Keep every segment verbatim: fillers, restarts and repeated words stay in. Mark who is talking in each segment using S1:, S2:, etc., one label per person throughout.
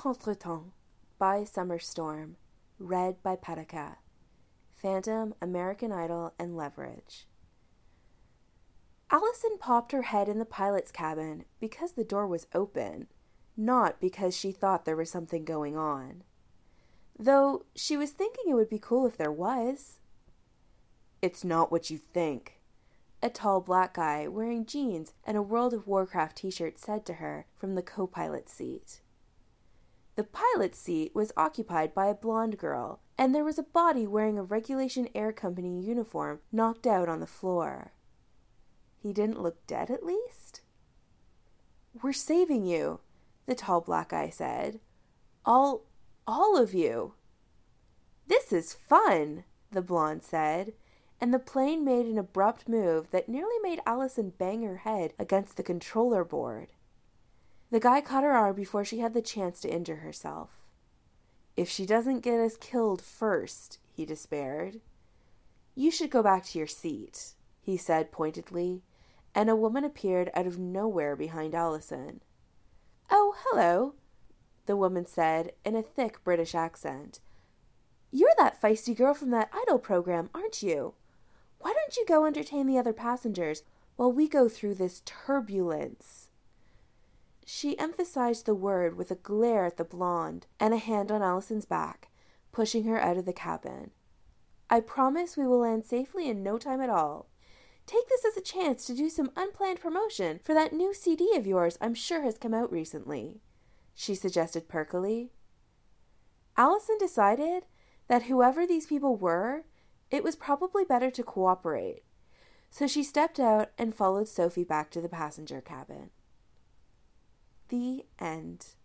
S1: Contretemps by Summer Storm, read by Patika. Phantom, American Idol, and Leverage. Allison popped her head in the pilot's cabin because the door was open, not because she thought there was something going on. Though she was thinking it would be cool if there was. "It's not what you think," a tall black guy wearing jeans and a World of Warcraft t-shirt said to her from the co-pilot seat. The pilot's seat was occupied by a blonde girl, and there was a body wearing a Regulation Air Company uniform knocked out on the floor. He didn't look dead, at least? "We're saving you," the tall black guy said. All, all of you." "This is fun," the blonde said, and the plane made an abrupt move that nearly made Allison bang her head against the controller board. The guy caught her arm before she had the chance to injure herself. "If she doesn't get us killed first," he despaired. "You should go back to your seat," he said pointedly, and a woman appeared out of nowhere behind Allison. "Oh, hello," the woman said in a thick British accent. "You're that feisty girl from that Idol program, aren't you? Why don't you go entertain the other passengers while we go through this turbulence?" She emphasized the word with a glare at the blonde and a hand on Allison's back, pushing her out of the cabin. "I promise we will land safely in no time at all. Take this as a chance to do some unplanned promotion for that new C D of yours I'm sure has come out recently," she suggested perkily. Allison decided that whoever these people were, it was probably better to cooperate, so she stepped out and followed Sophie back to the passenger cabin. The end.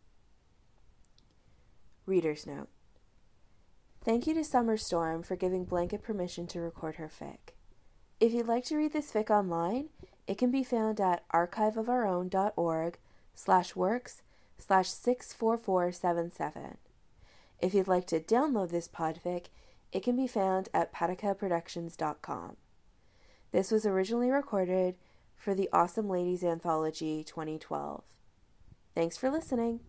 S1: Reader's note. Thank you to Summer Storm for giving Blanket permission to record her fic. If you'd like to read this fic online, it can be found at archiveofourown.org slash works slash six four four seven seven. If you'd like to download this podfic, it can be found at patika productions dot com. This was originally recorded for the Awesome Ladies Anthology twenty twelve. Thanks for listening.